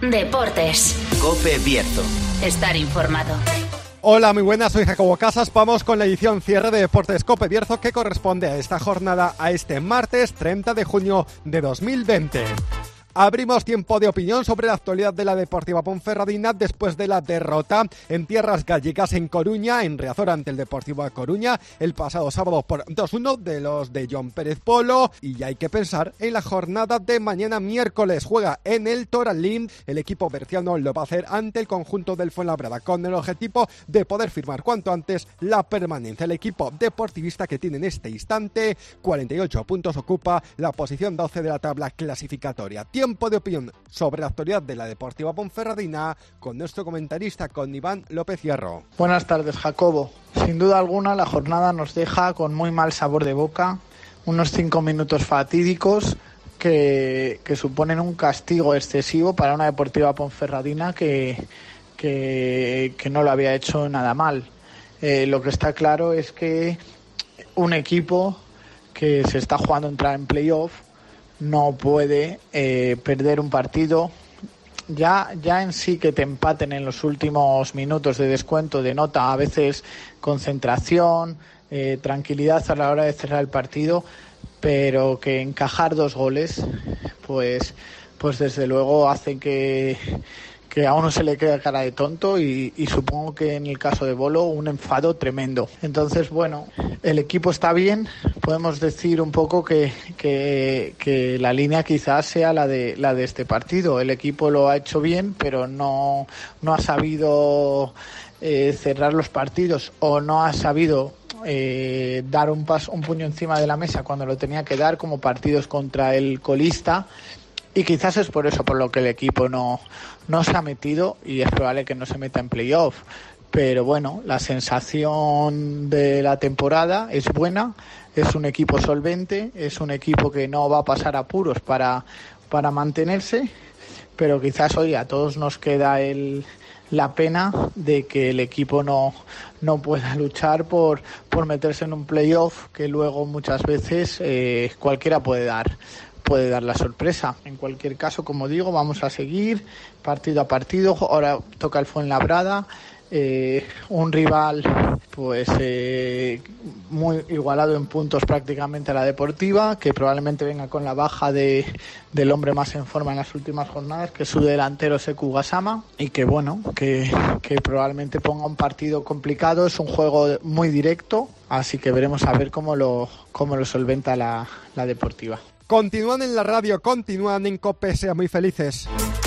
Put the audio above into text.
Deportes. COPE Bierzo. Estar informado. Hola, muy buenas, soy Jacobo Casas. Vamos con la edición cierre de Deportes COPE Bierzo, que corresponde a esta jornada, a este martes 30 de junio de 2020. Abrimos tiempo de opinión sobre la actualidad de la Deportiva Ponferradina después de la derrota en tierras gallegas en Coruña, en Riazor ante el Deportivo A Coruña, el pasado sábado por 2-1 de los de John Pérez Polo. Y ya hay que pensar en la jornada de mañana miércoles. Juega en el Toralín, el equipo berciano lo va a hacer ante el conjunto del Fuenlabrada, con el objetivo de poder firmar cuanto antes la permanencia. El equipo deportivista, que tiene en este instante 48 puntos, ocupa la posición 12 de la tabla clasificatoria. Tiempo de opinión sobre la actualidad de la Deportiva Ponferradina con nuestro comentarista, con Iván López Hierro. Buenas tardes, Jacobo. Sin duda alguna, la jornada nos deja con muy mal sabor de boca, unos 5 minutos fatídicos que suponen un castigo excesivo para una Deportiva Ponferradina que no lo había hecho nada mal. Lo que está claro es que un equipo que se está jugando entrar en playoff no puede perder un partido. Ya en sí, que te empaten en los últimos minutos de descuento denota a veces concentración, tranquilidad a la hora de cerrar el partido, pero que encajar 2 goles pues desde luego hace que a uno se le quede cara de tonto y supongo que en el caso de Bolo un enfado tremendo. Entonces, bueno, el equipo está bien. Podemos decir un poco que la línea quizás sea la de este partido. El equipo lo ha hecho bien, pero no ha sabido cerrar los partidos, o no ha sabido dar un puño encima de la mesa cuando lo tenía que dar, como partidos contra el colista. Y quizás es por eso por lo que el equipo no se ha metido, y es probable que no se meta en playoff. Pero bueno, la sensación de la temporada es buena, es un equipo solvente, es un equipo que no va a pasar apuros para mantenerse, pero quizás hoy a todos nos queda la pena de que el equipo no pueda luchar por meterse en un playoff, que luego muchas veces cualquiera puede dar la sorpresa. En cualquier caso, como digo, vamos a seguir partido a partido. Ahora toca el Fuenlabrada, un rival pues muy igualado en puntos prácticamente a la Deportiva, que probablemente venga con la baja del hombre más en forma en las últimas jornadas, que es su delantero Sekou Gassama, y que bueno, que probablemente ponga un partido complicado. Es un juego muy directo, así que veremos a ver cómo lo solventa la Deportiva. Continúan en la radio, continúan en COPE, sean muy felices.